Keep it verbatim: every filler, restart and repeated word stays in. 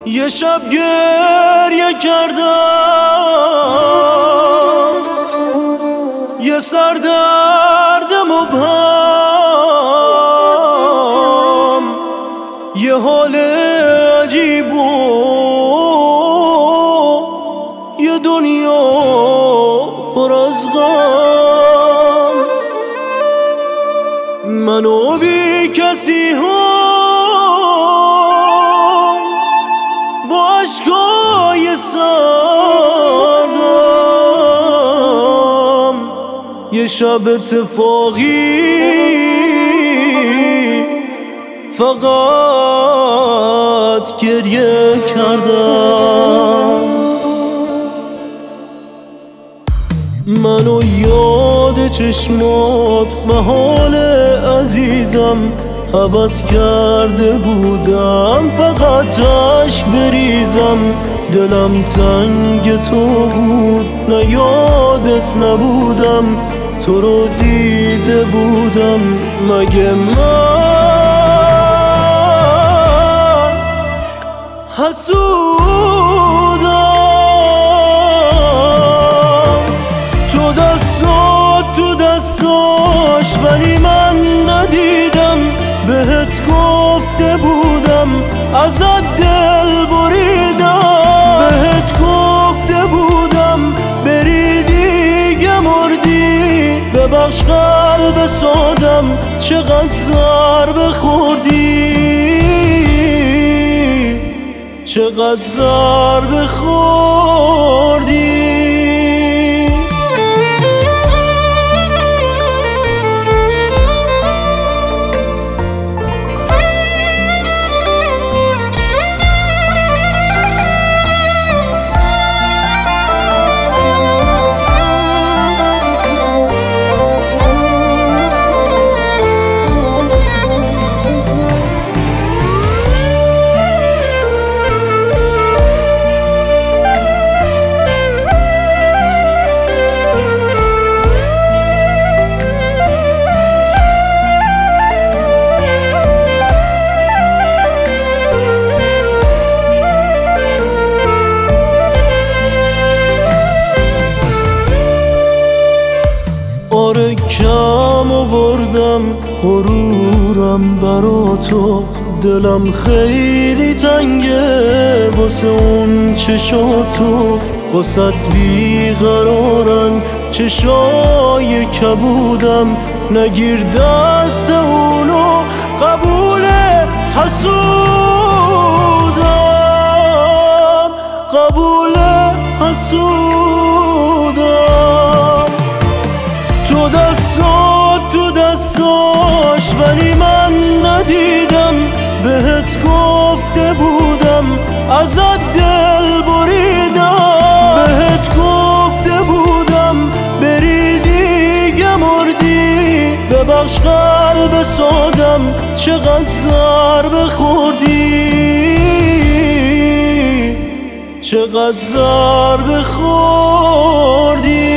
یه شب گریه کردم، یه سردرد مبهم، یه حال عجیب و یه دنیا پر از غم. منو بی کسی ها با عشقای سردم، یه شب اتفاقی فقط گریه کردم. منو یاد چشمات محال عزیزم هوس کرده بودم، فقط عشق بریزم. دلم تنگ تو بود، نه یادت نبودم، تو رو دیده بودم. مگه من حسودم؟ تو دستات تو دستاش ولی من ندیدم. بهت گفته بودم ازت دل بریدم، بهت گفته بودم بری دیگه مردی. ببخش قلب سادم چقدر ضربه خوردی، چقدر ضربه خوردی. آره کم آوردم غرورم برا تو، دلم خیلی تنگه واسه اون چشاتو. واسه بیقرارن چشای کبودم، نگیر دست اونو قبول حسودم، قبول حسودم. تو دستات تو دستاش ولی من ندیدم. بهت گفته بودم ازت دل بریدم، بهت گفته بودم بری دیگه مردی. ببخش قلب سادم چقدر ضربه خوردی، چقدر ضربه خوردی.